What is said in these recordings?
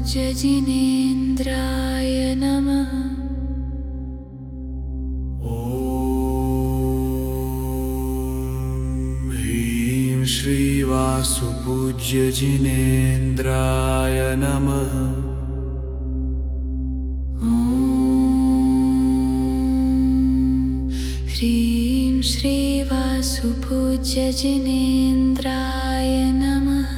वासुपूज्य जिनेन्द्राय नमः। ॐ ह्रीं श्रीवासुपूज्य जिनेन्द्राय नमः। ह्रीं श्रीवासुपूज्य जिनेन्द्राय नमः।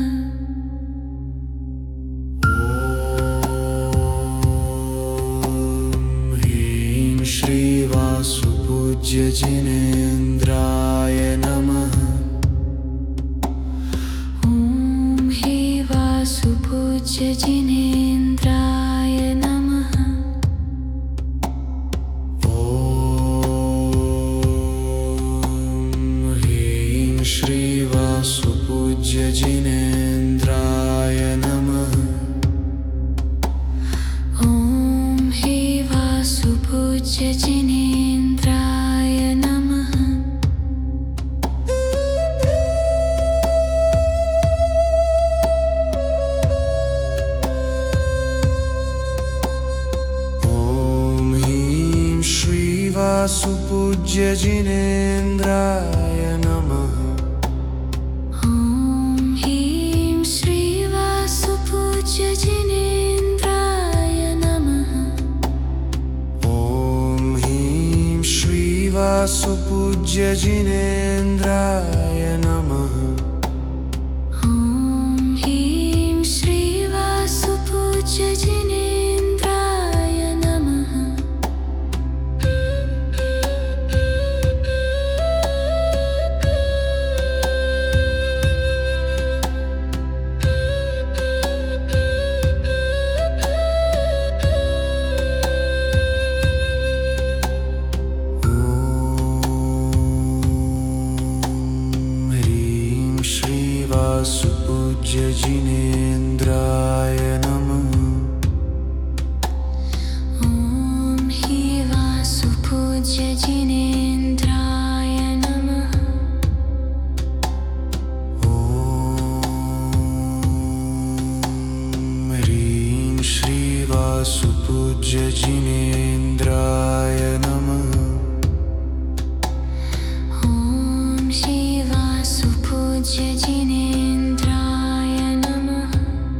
ॐ ह्रीं श्रीवासुपूज्य जिनेन्द्राय नमः। ॐ हे वासुपूज्य जिनेन्द्राय नमः। श्रीवासुपूज्य जिनेन्द्राय नमः। ॐ हे वासुपूज्य जिनेन्द्राय नमः। ॐ ह्रीं श्रीवासुपूज्य जिनेन्द्राय नमः। वासुपूज्य जिनेन्द्राय नमः। ॐ ह्रीं श्रीवासुपूज्य जिनेन्द्राय नमः। वासुपूज्य जिनेन्द्राय नमः। ॐ हि वासुपूज्य जिनेन्द्राय नमः। ॐ ह्रीं श्रीवासुपूज्य जिनेन्द्राय नमः। ॐ हि वासुपूज्य जिनेन्द्राय नमः।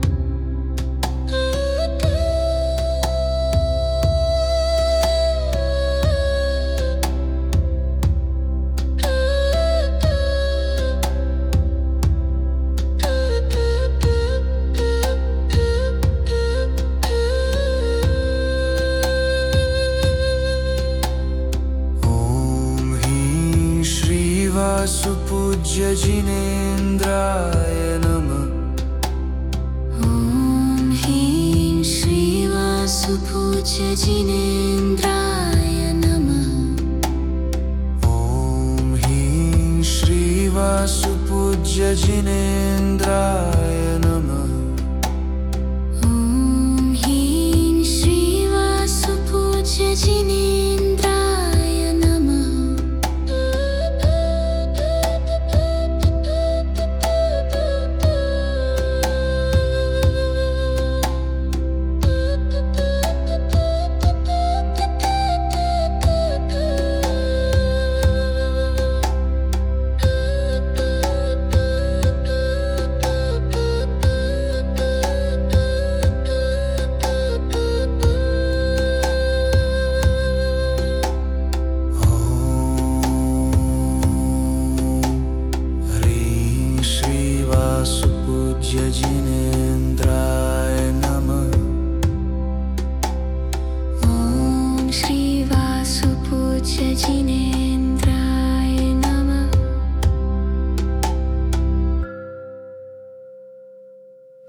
वासुपूज्य जिनेन्द्राय नमः। ॐ ह्रीं श्रीवासुपूज्य जिनेन्द्राय नमः। ॐ ह्रीं श्रीवासुपूज्य जिनेन्द्राय नमः। ॐ ह्रीं श्रीवासुपूज्य जिनेन्द्राय नमः। जिनेन्द्राय नमः। ॐ श्रीवासुपूज्य जिनेन्द्राय